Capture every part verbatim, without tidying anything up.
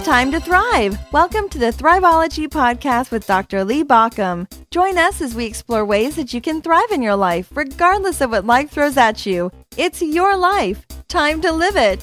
time to thrive. Welcome to the Thriveology Podcast with Doctor Lee Baucom. Join us as we explore ways that you can thrive in your life, regardless of what life throws at you. It's your life. Time to live it.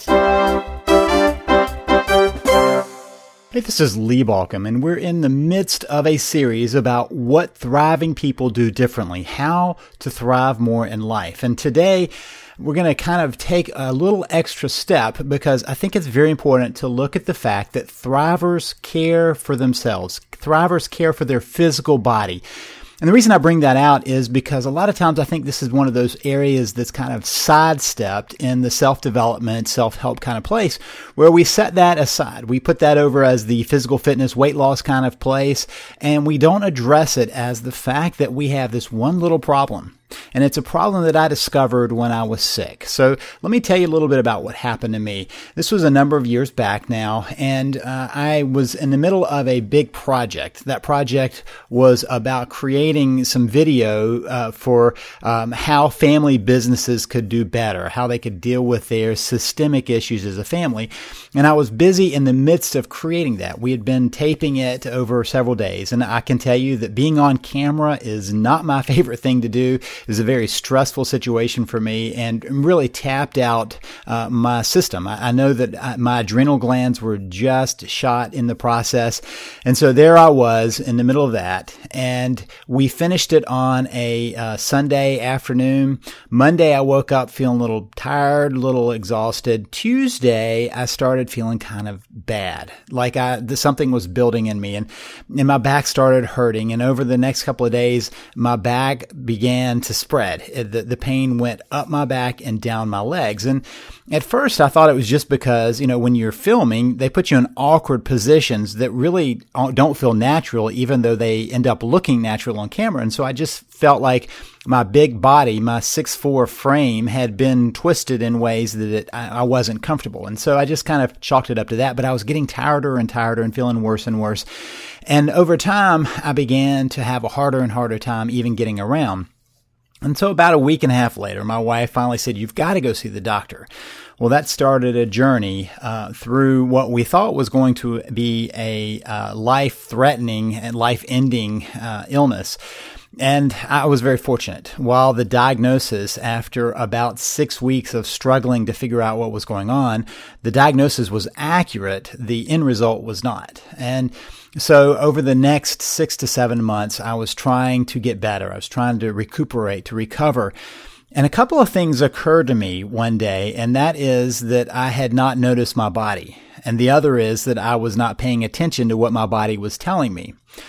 Hey, this is Lee Baucom, and we're in the midst of a series about what thriving people do differently, how to thrive more in life. And today, we're going to kind of take a little extra step because I think it's very important to look at the fact that thrivers care for themselves. Thrivers care for their physical body. And the reason I bring that out is because a lot of times I think this is one of those areas that's kind of sidestepped in the self-development, self-help kind of place where we set that aside. We put that over as the physical fitness, weight loss kind of place, and we don't address it as the fact that we have this one little problem. And it's a problem that I discovered when I was sick. So let me tell you a little bit about what happened to me. This was a number of years back now, and uh, I was in the middle of a big project. That project was about creating some video uh, for um, how family businesses could do better, how they could deal with their systemic issues as a family. And I was busy in the midst of creating that. We had been taping it over several days, and I can tell you that being on camera is not my favorite thing to do. It was a very stressful situation for me and really tapped out uh, my system. I, I know that I, my adrenal glands were just shot in the process. And so there I was in the middle of that. And we finished it on a uh, Sunday afternoon. Monday, I woke up feeling a little tired, a little exhausted. Tuesday, I started feeling kind of bad. Like I, something was building in me and, and my back started hurting. And over the next couple of days, my back began to spread. The, the pain went up my back and down my legs. And at first I thought it was just because, you know, when you're filming, they put you in awkward positions that really don't feel natural, even though they end up looking natural on camera. And so I just felt like my big body, my six foot four frame had been twisted in ways that it, I, I wasn't comfortable. And so I just kind of chalked it up to that, but I was getting tireder and tireder and feeling worse and worse. And over time, I began to have a harder and harder time even getting around. And so about a week and a half later, my wife finally said, "You've got to go see the doctor." Well, that started a journey uh, through what we thought was going to be a uh, life-threatening and life-ending uh, illness. And I was very fortunate. While the diagnosis, after about six weeks of struggling to figure out what was going on, the diagnosis was accurate, the end result was not. And so over the next six to seven months, I was trying to get better. I was trying to recuperate, to recover. And a couple of things occurred to me one day, and that is that I had not noticed my body. And the other is that I was not paying attention to what my body was telling me.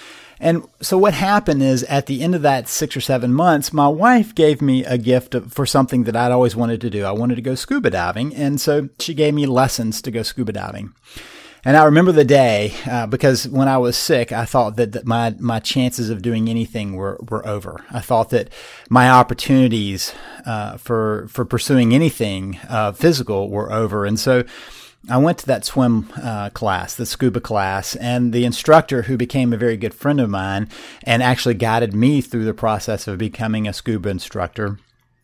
And so what happened is at the end of that six or seven months, my wife gave me a gift for something that I'd always wanted to do. I wanted to go scuba diving. And so she gave me lessons to go scuba diving. And I remember the day, uh, because when I was sick, I thought that, that my, my chances of doing anything were, were over. I thought that my opportunities, uh, for, for pursuing anything, uh, physical were over. And so I went to that swim uh, class, the scuba class, and the instructor, who became a very good friend of mine and actually guided me through the process of becoming a scuba instructor,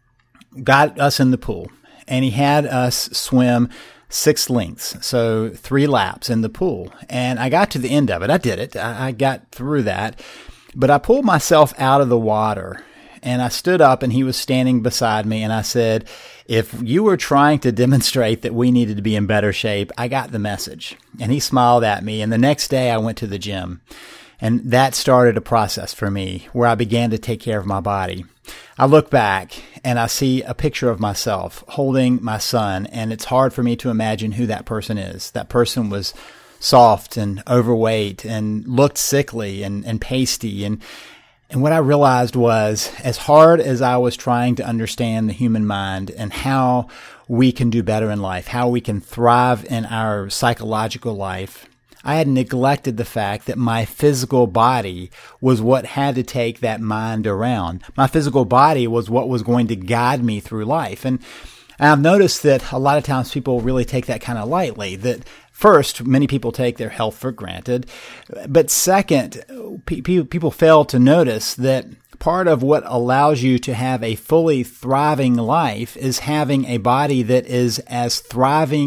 got us in the pool. And he had us swim six lengths, so three laps in the pool. And I got to the end of it. I did it. I, I got through that. But I pulled myself out of the water. And I stood up and he was standing beside me and I said, "If you were trying to demonstrate that we needed to be in better shape, I got the message." And he smiled at me. And the next day I went to the gym. And that started a process for me where I began to take care of my body. I look back and I see a picture of myself holding my son, and it's hard for me to imagine who that person is. That person was soft and overweight and looked sickly and, and pasty. And And what I realized was, as hard as I was trying to understand the human mind and how we can do better in life, how we can thrive in our psychological life, I had neglected the fact that my physical body was what had to take that mind around. My physical body was what was going to guide me through life. And I've noticed that a lot of times people really take that kind of lightly, that first, many people take their health for granted. But second, pe- people fail to notice that part of what allows you to have a fully thriving life is having a body that is as thriving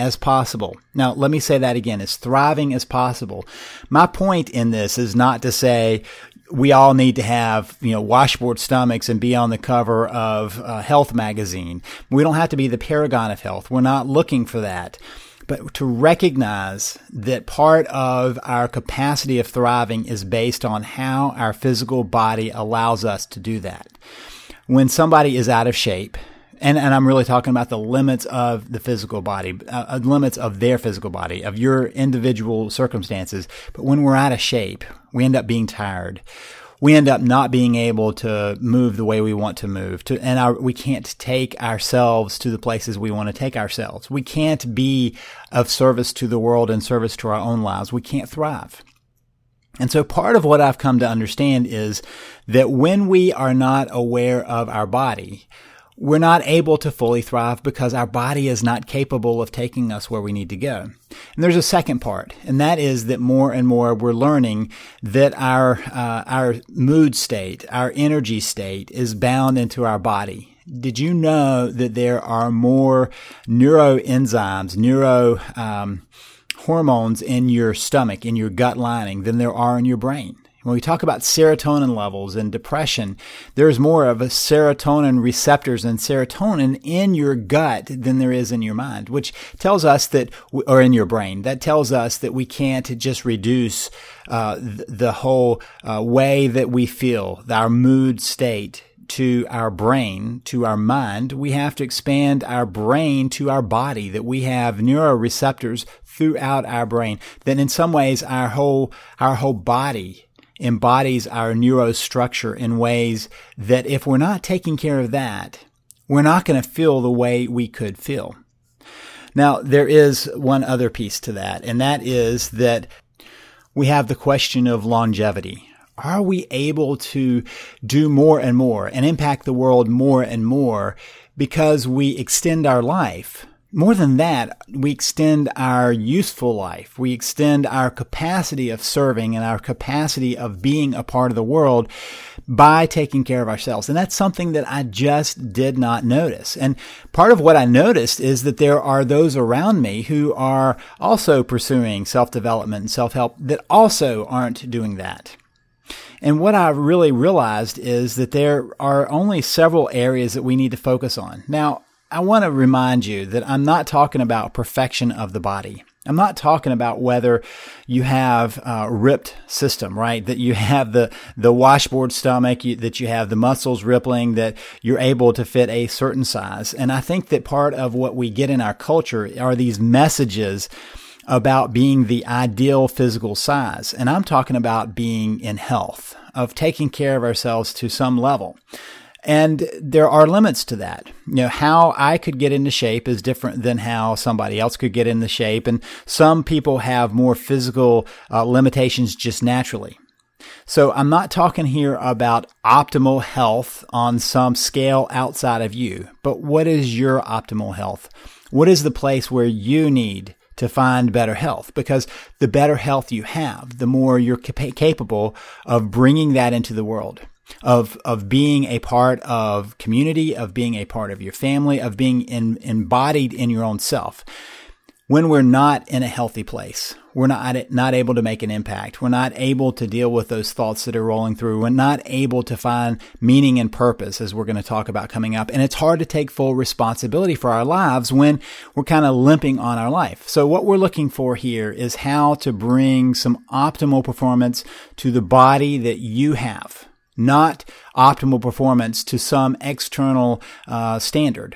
as possible. Now, let me say that again, as thriving as possible. My point in this is not to say we all need to have, you know, washboard stomachs and be on the cover of a health magazine. We don't have to be the paragon of health. We're not looking for that. But to recognize that part of our capacity of thriving is based on how our physical body allows us to do that. When somebody is out of shape, and, and I'm really talking about the limits of the physical body, uh, limits of their physical body, of your individual circumstances. But when we're out of shape, we end up being tired. We end up not being able to move the way we want to move, to, and our, we can't take ourselves to the places we want to take ourselves. We can't be of service to the world and service to our own lives. We can't thrive. And so part of what I've come to understand is that when we are not aware of our body, we're not able to fully thrive because our body is not capable of taking us where we need to go. And there's a second part, and that is that more and more we're learning that our uh, our mood state, our energy state is bound into our body. Did you know that there are more neuroenzymes, neuro um, hormones in your stomach, in your gut lining, than there are in your brain? When we talk about serotonin levels and depression, there's more of a serotonin receptors and serotonin in your gut than there is in your mind, which tells us that, or in your brain, that tells us that we can't just reduce uh, the whole uh, way that we feel, our mood state, to our brain, to our mind. We have to expand our brain to our body, that we have neuroreceptors throughout our brain, that in some ways our whole, our whole body embodies our neurostructure in ways that if we're not taking care of that, we're not going to feel the way we could feel. Now, there is one other piece to that, and that is that we have the question of longevity. Are we able to do more and more and impact the world more and more because we extend our life? More than that, we extend our useful life. We extend our capacity of serving and our capacity of being a part of the world by taking care of ourselves. And that's something that I just did not notice. And part of what I noticed is that there are those around me who are also pursuing self-development and self-help that also aren't doing that. And what I really realized is that there are only several areas that we need to focus on. Now, I want to remind you that I'm not talking about perfection of the body. I'm not talking about whether you have a ripped system, right? That you have the, the washboard stomach, you, that you have the muscles rippling, that you're able to fit a certain size. And I think that part of what we get in our culture are these messages about being the ideal physical size. And I'm talking about being in health, of taking care of ourselves to some level. And there are limits to that. You know, how I could get into shape is different than how somebody else could get into shape. And some people have more physical uh, limitations just naturally. So I'm not talking here about optimal health on some scale outside of you, but what is your optimal health? What is the place where you need to find better health? Because the better health you have, the more you're cap- capable of bringing that into the world. Of, of being a part of community, of being a part of your family, of being in, embodied in your own self. When we're not in a healthy place, we're not, not able to make an impact. We're not able to deal with those thoughts that are rolling through. We're not able to find meaning and purpose, as we're going to talk about coming up. And it's hard to take full responsibility for our lives when we're kind of limping on our life. So what we're looking for here is how to bring some optimal performance to the body that you have. Not optimal performance to some external uh, standard.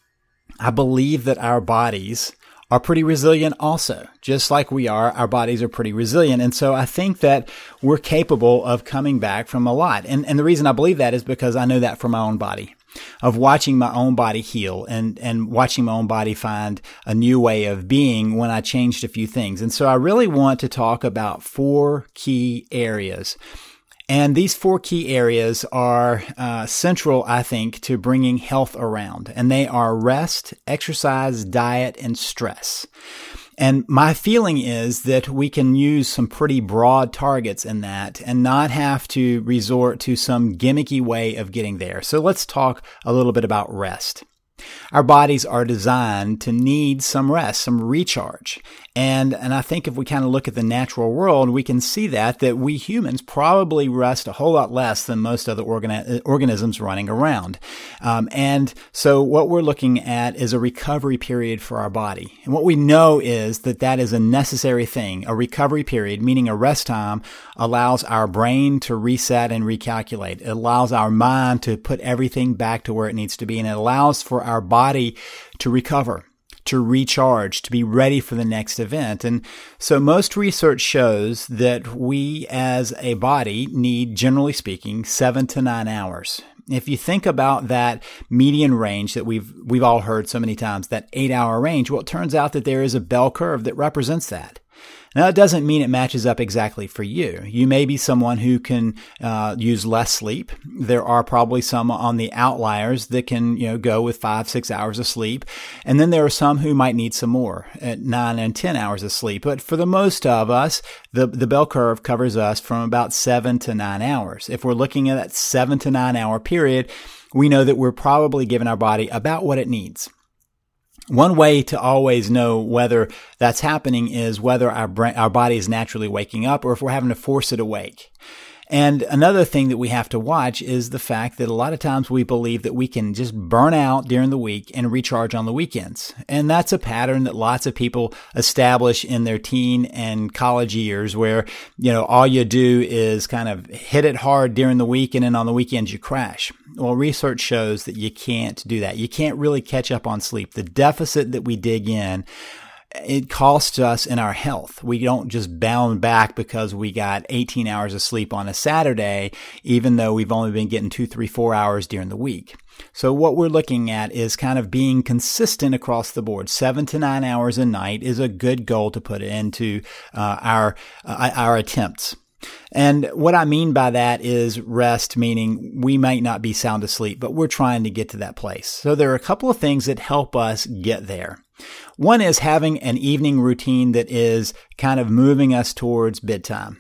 I believe that our bodies are pretty resilient also. Just like we are, our bodies are pretty resilient. And so I think that we're capable of coming back from a lot. And, and the reason I believe that is because I know that from my own body, of watching my own body heal and, and watching my own body find a new way of being when I changed a few things. And so I really want to talk about four key areas. And these four key areas are uh, central, I think, to bringing health around. And they are rest, exercise, diet, and stress. And my feeling is that we can use some pretty broad targets in that and not have to resort to some gimmicky way of getting there. So let's talk a little bit about rest. Our bodies are designed to need some rest, some recharge. And, and I think if we kind of look at the natural world, we can see that, that we humans probably rest a whole lot less than most other organi- organisms running around. Um, and so what we're looking at is a recovery period for our body. And what we know is that that is a necessary thing. A recovery period, meaning a rest time, allows our brain to reset and recalculate. It allows our mind to put everything back to where it needs to be. And it allows for our body to recover, to recharge, to be ready for the next event. And so most research shows that we as a body need, generally speaking, seven to nine hours. If you think about that median range that we've we've all heard so many times, that eight-hour range, well, it turns out that there is a bell curve that represents that. Now, it doesn't mean it matches up exactly for you. You may be someone who can uh, use less sleep. There are probably some on the outliers that can, you know, go with five, six hours of sleep. And then there are some who might need some more, at nine and ten hours of sleep. But for the most of us, the, the bell curve covers us from about seven to nine hours. If we're looking at that seven to nine hour period, we know that we're probably giving our body about what it needs. One way to always know whether that's happening is whether our brain, our body is naturally waking up or if we're having to force it awake. And another thing that we have to watch is the fact that a lot of times we believe that we can just burn out during the week and recharge on the weekends. And that's a pattern that lots of people establish in their teen and college years where, you know, all you do is kind of hit it hard during the week and then on the weekends you crash. Well, research shows that you can't do that. You can't really catch up on sleep. The deficit that we dig in, it costs us in our health. We don't just bound back because we got eighteen hours of sleep on a Saturday, even though we've only been getting two, three, four hours during the week. So what we're looking at is kind of being consistent across the board. Seven to nine hours a night is a good goal to put into uh, our uh, our attempts. And what I mean by that is rest, meaning we might not be sound asleep, but we're trying to get to that place. So there are a couple of things that help us get there. One is having an evening routine that is kind of moving us towards bedtime.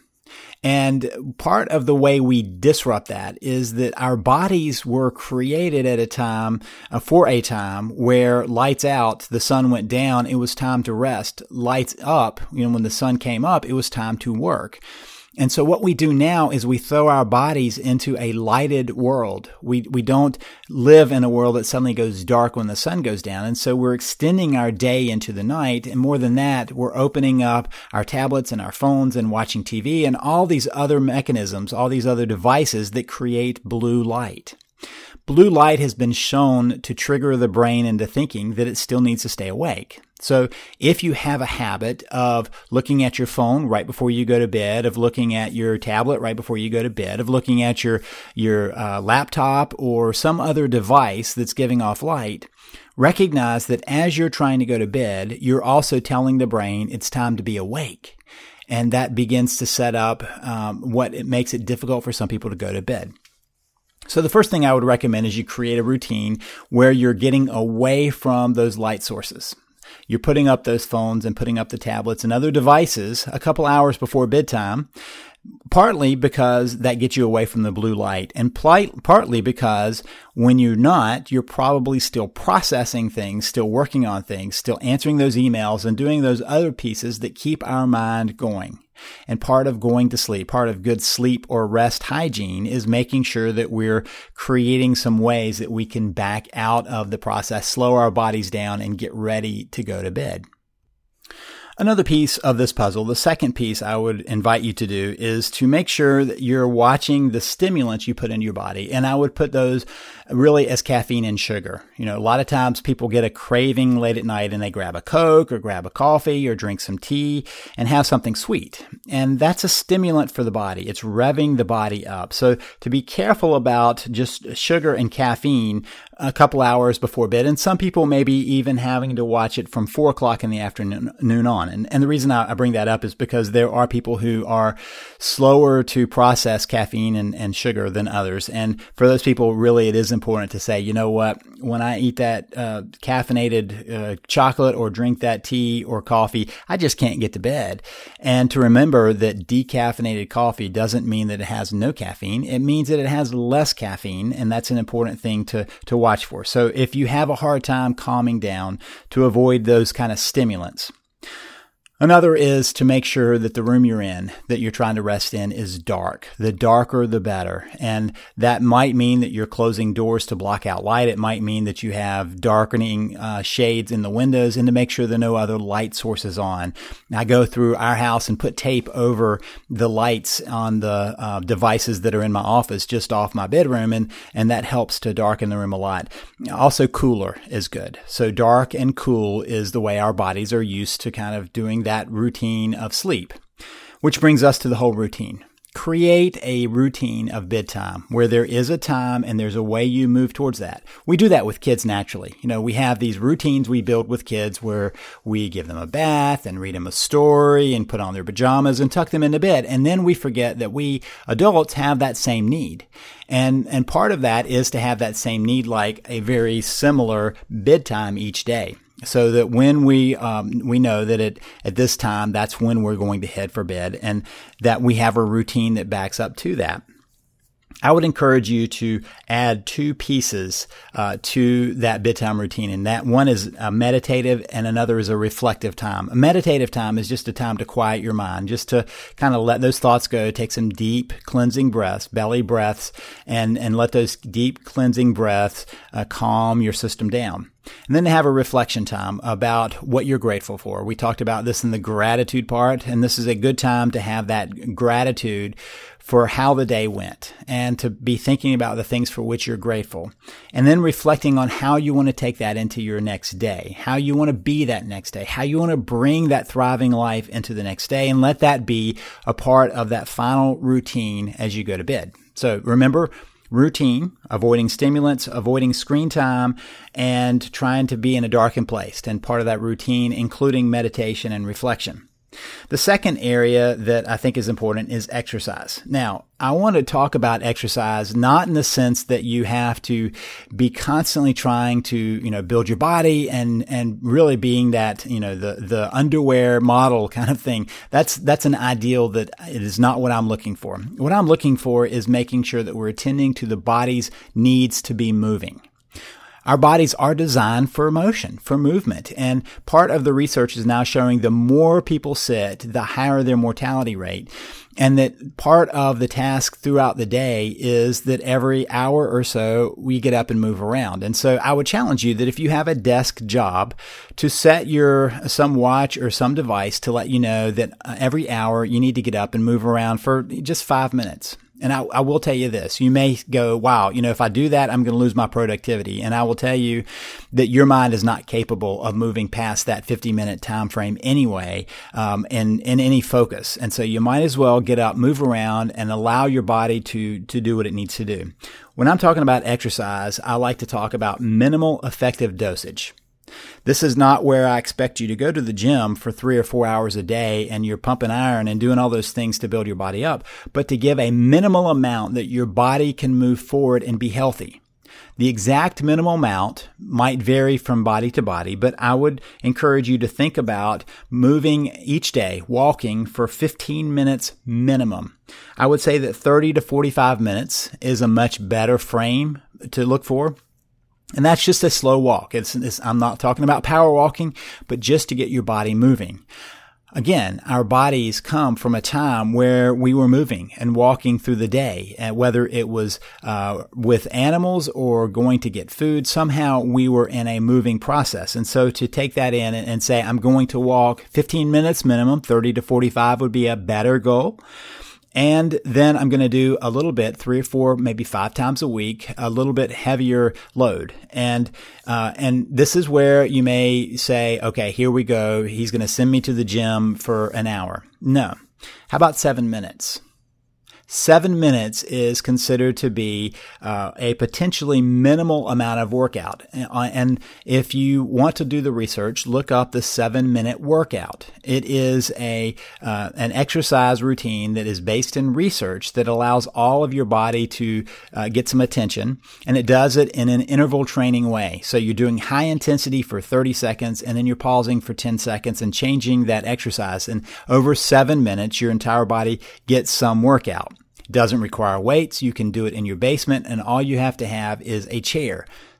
And part of the way we disrupt that is that our bodies were created at a time, uh, for a time where lights out, the sun went down, it was time to rest. Lights up, you know, when the sun came up, it was time to work. And so what we do now is we throw our bodies into a lighted world. We we don't live in a world that suddenly goes dark when the sun goes down. And so we're extending our day into the night. And more than that, we're opening up our tablets and our phones and watching T V and all these other mechanisms, all these other devices that create blue light. Blue light has been shown to trigger the brain into thinking that it still needs to stay awake. So if you have a habit of looking at your phone right before you go to bed, of looking at your tablet right before you go to bed, of looking at your your uh, laptop or some other device that's giving off light, recognize that as you're trying to go to bed, you're also telling the brain it's time to be awake. And that begins to set up um, what it makes it difficult for some people to go to bed. So the first thing I would recommend is you create a routine where you're getting away from those light sources. You're putting up those phones and putting up the tablets and other devices a couple hours before bedtime, partly because that gets you away from the blue light, and partly because when you're not, you're probably still processing things, still working on things, still answering those emails and doing those other pieces that keep our mind going. And part of going to sleep, part of good sleep or rest hygiene is making sure that we're creating some ways that we can back out of the process, slow our bodies down, and get ready to go to bed. Another piece of this puzzle, the second piece I would invite you to do, is to make sure that you're watching the stimulants you put into your body. And I would put those really as caffeine and sugar. You know, a lot of times people get a craving late at night and they grab a Coke or grab a coffee or drink some tea and have something sweet. And that's a stimulant for the body. It's revving the body up. So to be careful about just sugar and caffeine a couple hours before bed. And some people may be even having to watch it from four o'clock in the afternoon on. And, and the reason I, I bring that up is because there are people who are slower to process caffeine and, and sugar than others. And for those people, really, it is important to say, you know what, when I eat that uh, caffeinated uh, chocolate or drink that tea or coffee, I just can't get to bed. And to remember that decaffeinated coffee doesn't mean that it has no caffeine. It means that it has less caffeine. And that's an important thing to, to watch for. So if you have a hard time calming down, to avoid those kind of stimulants. Another is to make sure that the room you're in, that you're trying to rest in, is dark. The darker, the better. And that might mean that you're closing doors to block out light. It might mean that you have darkening uh, shades in the windows, and to make sure there are no other light sources on. I go through our house and put tape over the lights on the uh, devices that are in my office just off my bedroom, and, and that helps to darken the room a lot. Also, cooler is good. So dark and cool is the way our bodies are used to kind of doing that routine of sleep, which brings us to the whole routine. Create a routine of bedtime where there is a time and there's a way you move towards that. We do that with kids naturally. You know, we have these routines we build with kids where we give them a bath and read them a story and put on their pajamas and tuck them into bed. And then we forget that we adults have that same need. And, and part of that is to have that same need, like a very similar bedtime each day. So that when we um, we know that it, at this time, that's when we're going to head for bed, and that we have a routine that backs up to that. I would encourage you to add two pieces uh, to that bedtime routine, and that one is a meditative and another is a reflective time. A meditative time is just a time to quiet your mind, just to kind of let those thoughts go, take some deep cleansing breaths, belly breaths, and, and let those deep cleansing breaths uh, calm your system down. And then to have a reflection time about what you're grateful for. We talked about this in the gratitude part, and this is a good time to have that gratitude for how the day went and to be thinking about the things for which you're grateful. And then reflecting on how you want to take that into your next day, how you want to be that next day, how you want to bring that thriving life into the next day, and let that be a part of that final routine as you go to bed. So remember, routine, avoiding stimulants, avoiding screen time, and trying to be in a darkened place. And part of that routine, including meditation and reflection. The second area that I think is important is exercise. Now, I want to talk about exercise not in the sense that you have to be constantly trying to, you know, build your body and, and really being that, you know, the, the underwear model kind of thing. That's, that's an ideal that it is not what I'm looking for. What I'm looking for is making sure that we're attending to the body's needs to be moving. Our bodies are designed for motion, for movement. And part of the research is now showing the more people sit, the higher their mortality rate. And that part of the task throughout the day is that every hour or so we get up and move around. And so I would challenge you that if you have a desk job, to set your some watch or some device to let you know that every hour you need to get up and move around for just five minutes. And I, I will tell you this, you may go, wow, you know, if I do that, I'm going to lose my productivity. And I will tell you that your mind is not capable of moving past that fifty minute time frame anyway, um, in, in any focus. And so you might as well get up, move around, and allow your body to, to do what it needs to do. When I'm talking about exercise, I like to talk about minimal effective dosage. This is not where I expect you to go to the gym for three or four hours a day and you're pumping iron and doing all those things to build your body up, but to give a minimal amount that your body can move forward and be healthy. The exact minimal amount might vary from body to body, but I would encourage you to think about moving each day, walking for fifteen minutes minimum. I would say that thirty to forty-five minutes is a much better frame to look for. And that's just a slow walk. It's, it's, I'm not talking about power walking, but just to get your body moving. Again, our bodies come from a time where we were moving and walking through the day, and whether it was uh, with animals or going to get food, somehow we were in a moving process. And so to take that in and, and say, I'm going to walk fifteen minutes minimum, thirty to forty-five would be a better goal. And then I'm going to do a little bit, three or four, maybe five times a week, a little bit heavier load. And, uh, and this is where you may say, okay, here we go. He's going to send me to the gym for an hour. No. How about seven minutes? Seven minutes is considered to be uh, a potentially minimal amount of workout. And if you want to do the research, look up the seven-minute workout. It is a uh, an exercise routine that is based in research that allows all of your body to uh, get some attention, and it does it in an interval training way. So you're doing high intensity for thirty seconds, and then you're pausing for ten seconds and changing that exercise. And over seven minutes, your entire body gets some workout. Doesn't require weights. You can do it in your basement, and all you have to have is a chair.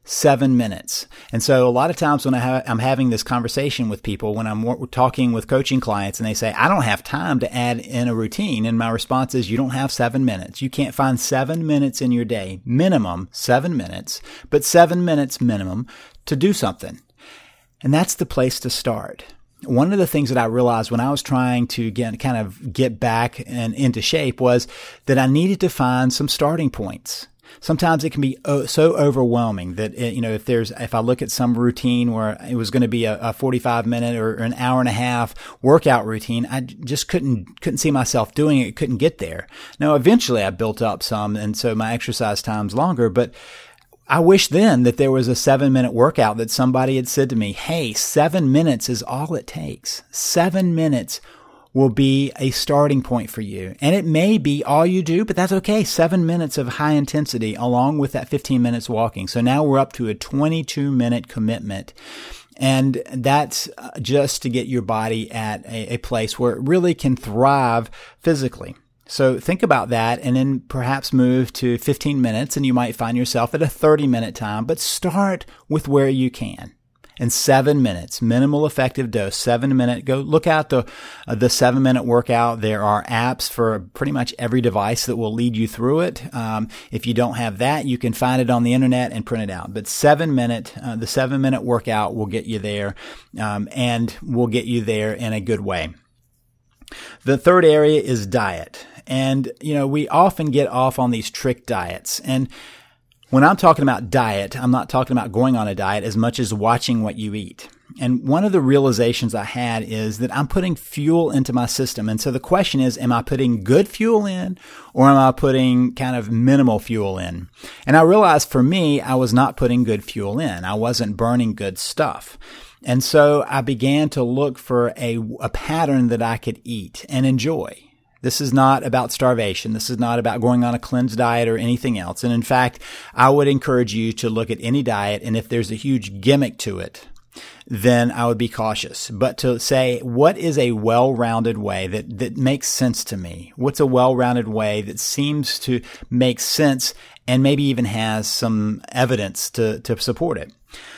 seven minutes. And so a lot of times when I ha- I'm having this conversation with people, when I'm w- talking with coaching clients and they say, I don't have time to add in a routine. And my response is, you don't have seven minutes. You can't find seven minutes in your day, minimum seven minutes, but seven minutes minimum to do something. And that's the place to start. One of the things that I realized when I was trying to get kind of get back and into shape was that I needed to find some starting points. Sometimes it can be so overwhelming that, it, you know, if there's, if I look at some routine where it was going to be a, a forty-five minute or an hour and a half workout routine, I just couldn't, couldn't see myself doing it, couldn't get there. Now, eventually I built up some, and so my exercise time's longer, but I wish then that there was a seven minute workout that somebody had said to me, hey, seven minutes is all it takes. Seven minutes will be a starting point for you. And it may be all you do, but that's okay. Seven minutes of high intensity along with that fifteen minutes walking. So now we're up to a twenty-two minute commitment. And that's just to get your body at a, a place where it really can thrive physically. So think about that and then perhaps move to fifteen minutes and you might find yourself at a thirty minute time, but start with where you can. And seven minutes, minimal effective dose, seven minute. Go look out the uh, the seven minute workout. There are apps for pretty much every device that will lead you through it. Um, if you don't have that, you can find it on the internet and print it out. But seven minute, uh, the seven minute workout will get you there, um, and will get you there in a good way. The third area is diet. And, you know, we often get off on these trick diets. And when I'm talking about diet, I'm not talking about going on a diet as much as watching what you eat. And one of the realizations I had is that I'm putting fuel into my system. And so the question is, am I putting good fuel in or am I putting kind of minimal fuel in? And I realized for me, I was not putting good fuel in. I wasn't burning good stuff. And so I began to look for a, a pattern that I could eat and enjoy. This is not about starvation. This is not about going on a cleanse diet or anything else. And in fact, I would encourage you to look at any diet, and if there's a huge gimmick to it, then I would be cautious. But to say, what is a well-rounded way that, that makes sense to me? What's a well-rounded way that seems to make sense and maybe even has some evidence to, to support it?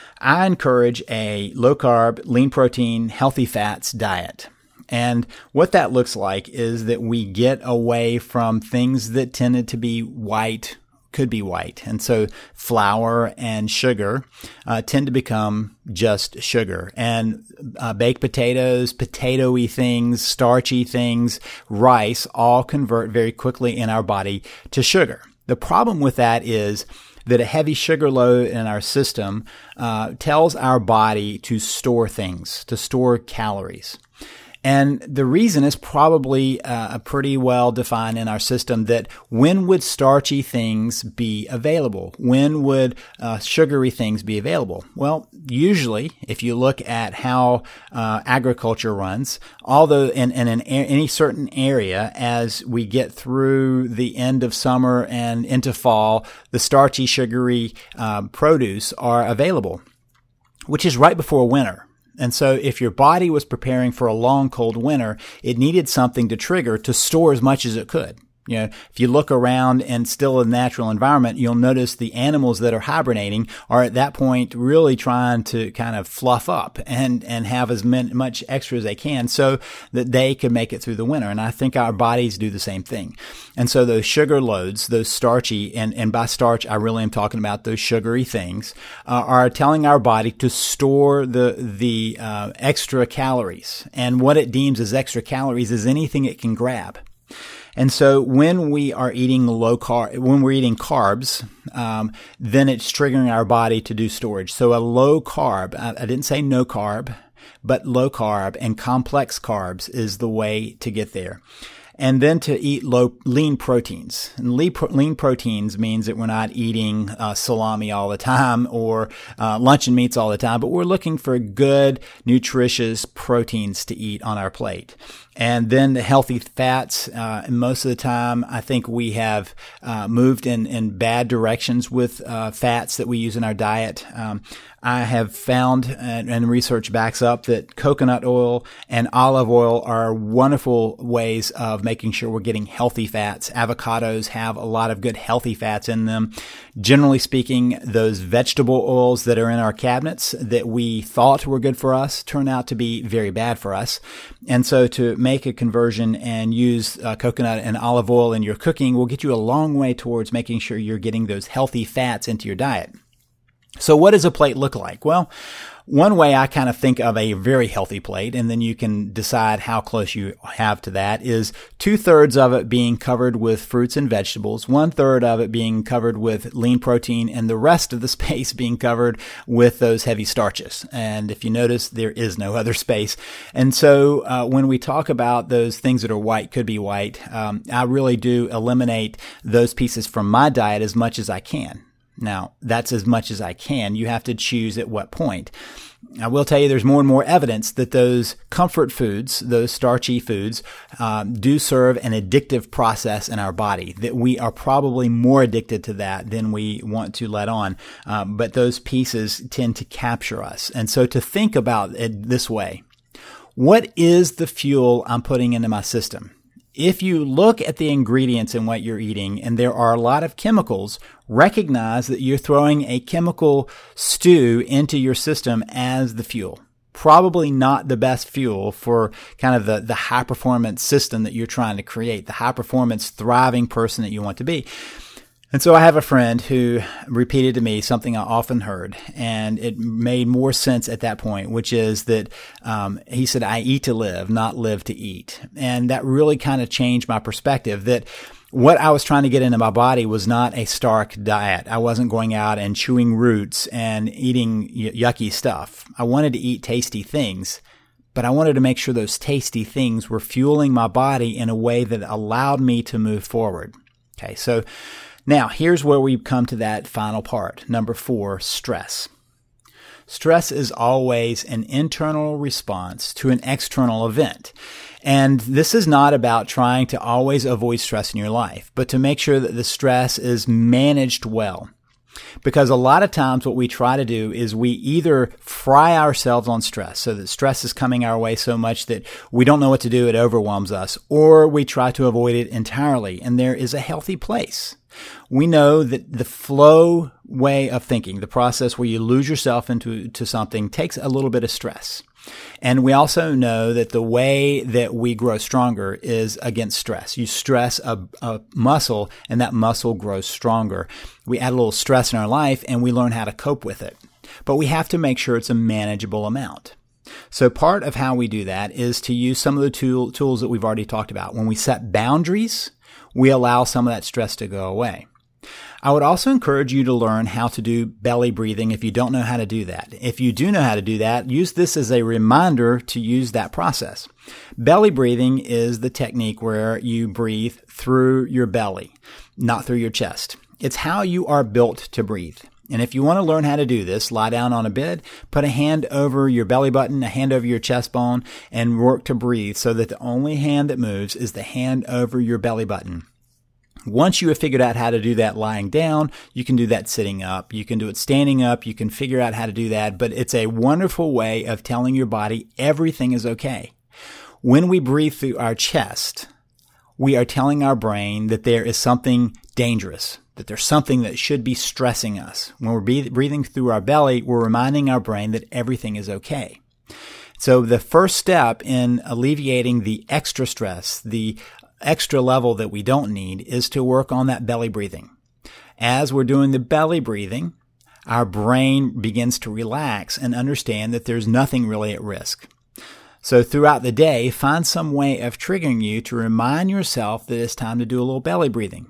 I encourage a low-carb, lean protein, healthy fats diet. And what that looks like is that we get away from things that tended to be white, could be white. And so flour and sugar uh, tend to become just sugar. And uh, baked potatoes, potato-y things, starchy things, rice all convert very quickly in our body to sugar. The problem with that is that a heavy sugar load in our system uh, tells our body to store things, to store calories. And the reason is probably uh, pretty well defined in our system that when would starchy things be available? When would uh, sugary things be available? Well, usually, if you look at how uh, agriculture runs, although in, in an, any certain area, as we get through the end of summer and into fall, the starchy, sugary uh, produce are available, which is right before winter. And so if your body was preparing for a long, cold winter, it needed something to trigger to store as much as it could. You know, if you look around and still in a natural environment, you'll notice the animals that are hibernating are at that point really trying to kind of fluff up and, and have as much extra as they can so that they can make it through the winter. And I think our bodies do the same thing. And so those sugar loads, those starchy, and, and by starch, I really am talking about those sugary things, uh, are telling our body to store the, the, uh, extra calories. And what it deems as extra calories is anything it can grab. And so when we are eating low carb, when we're eating carbs, um, then it's triggering our body to do storage. So a low carb, I, I didn't say no carb, but low carb and complex carbs is the way to get there. And then to eat low, lean proteins. And lean proteins means that we're not eating uh, salami all the time or uh, luncheon meats all the time, but we're looking for good, nutritious proteins to eat on our plate. And then the healthy fats, uh, most of the time, I think we have uh, moved in, in bad directions with uh, fats that we use in our diet. Um, I have found, and, and research backs up, that coconut oil and olive oil are wonderful ways of making sure we're getting healthy fats. Avocados have a lot of good healthy fats in them. Generally speaking, those vegetable oils that are in our cabinets that we thought were good for us turn out to be very bad for us. And so to make a conversion and use uh, coconut and olive oil in your cooking will get you a long way towards making sure you're getting those healthy fats into your diet. So what does a plate look like? Well, one way I kind of think of a very healthy plate, and then you can decide how close you have to that, is two-thirds of it being covered with fruits and vegetables, one-third of it being covered with lean protein, and the rest of the space being covered with those heavy starches. And if you notice, there is no other space. And so uh, when we talk about those things that are white, could be white, um, I really do eliminate those pieces from my diet as much as I can. Now, that's as much as I can. You have to choose at what point. I will tell you there's more and more evidence that those comfort foods, those starchy foods, um, do serve an addictive process in our body, that we are probably more addicted to that than we want to let on. Um, but those pieces tend to capture us. And so to think about it this way, what is the fuel I'm putting into my system? If you look at the ingredients in what you're eating, and there are a lot of chemicals, recognize that you're throwing a chemical stew into your system as the fuel. Probably not the best fuel for kind of the, the high performance system that you're trying to create, the high performance thriving person that you want to be. And so I have a friend who repeated to me something I often heard, and it made more sense at that point, which is that um, he said, I eat to live, not live to eat. And that really kind of changed my perspective, that what I was trying to get into my body was not a stark diet. I wasn't going out and chewing roots and eating y- yucky stuff. I wanted to eat tasty things, but I wanted to make sure those tasty things were fueling my body in a way that allowed me to move forward. Okay, so now, here's where we come to that final part. Number four, stress. Stress is always an internal response to an external event. And this is not about trying to always avoid stress in your life, but to make sure that the stress is managed well. Because a lot of times what we try to do is we either fry ourselves on stress, so that stress is coming our way so much that we don't know what to do, it overwhelms us, or we try to avoid it entirely. And there is a healthy place. We know that the flow way of thinking, the process where you lose yourself into to something, takes a little bit of stress. And we also know that the way that we grow stronger is against stress. You stress a, a muscle, and that muscle grows stronger. We add a little stress in our life, and we learn how to cope with it. But we have to make sure it's a manageable amount. So part of how we do that is to use some of the tool, tools that we've already talked about. When we set boundaries, we allow some of that stress to go away. I would also encourage you to learn how to do belly breathing if you don't know how to do that. If you do know how to do that, use this as a reminder to use that process. Belly breathing is the technique where you breathe through your belly, not through your chest. It's how you are built to breathe. And if you want to learn how to do this, lie down on a bed, put a hand over your belly button, a hand over your chest bone, and work to breathe so that the only hand that moves is the hand over your belly button. Once you have figured out how to do that lying down, you can do that sitting up. You can do it standing up. You can figure out how to do that. But it's a wonderful way of telling your body everything is okay. When we breathe through our chest, we are telling our brain that there is something dangerous, that there's something that should be stressing us. When we're breathing through our belly, we're reminding our brain that everything is okay. So the first step in alleviating the extra stress, the extra level that we don't need, is to work on that belly breathing. As we're doing the belly breathing, our brain begins to relax and understand that there's nothing really at risk. So throughout the day, find some way of triggering you to remind yourself that it's time to do a little belly breathing.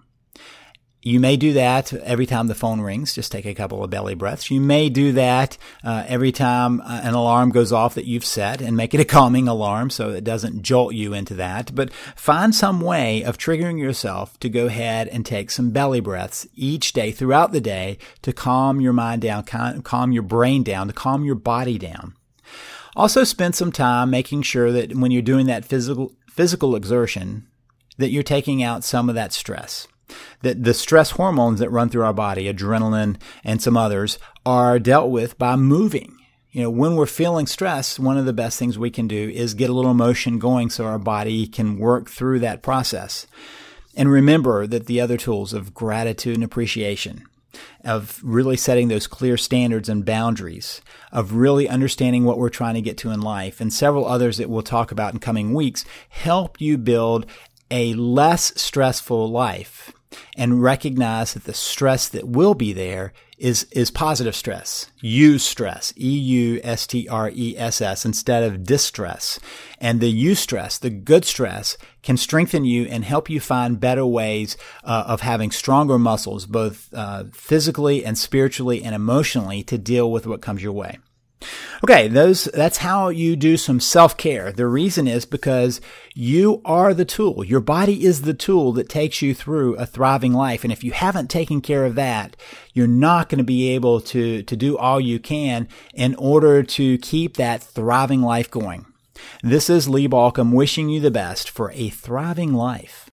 You may do that every time the phone rings. Just take a couple of belly breaths. You may do that uh, every time uh, an alarm goes off that you've set, and make it a calming alarm so it doesn't jolt you into that. But find some way of triggering yourself to go ahead and take some belly breaths each day throughout the day to calm your mind down, calm your brain down, to calm your body down. Also spend some time making sure that when you're doing that physical physical exertion, that you're taking out some of that stress. The, the stress hormones that run through our body, adrenaline and some others, are dealt with by moving. You know, when we're feeling stress, one of the best things we can do is get a little motion going so our body can work through that process. And remember that the other tools of gratitude and appreciation, of really setting those clear standards and boundaries, of really understanding what we're trying to get to in life, and several others that we'll talk about in coming weeks, help you build a less stressful life and recognize that the stress that will be there is is positive stress. Use stress, E U S T R E S S, instead of distress. And the use stress, the good stress, can strengthen you and help you find better ways uh, of having stronger muscles, both uh, physically and spiritually and emotionally, to deal with what comes your way. Okay, those that's how you do some self-care. The reason is because you are the tool. Your body is the tool that takes you through a thriving life. And if you haven't taken care of that, you're not going to be able to, to do all you can in order to keep that thriving life going. This is Lee Baucom wishing you the best for a thriving life.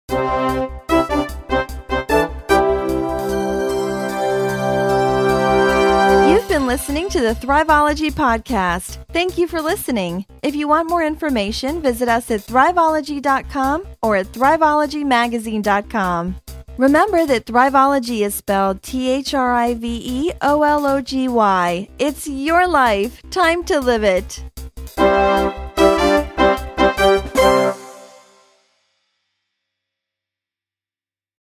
You've been listening to the Thriveology Podcast. Thank you for listening. If you want more information, visit us at thriveology dot com or at thriveology magazine dot com. Remember that Thriveology is spelled T H R I V E O L O G Y. It's your life. Time to live it.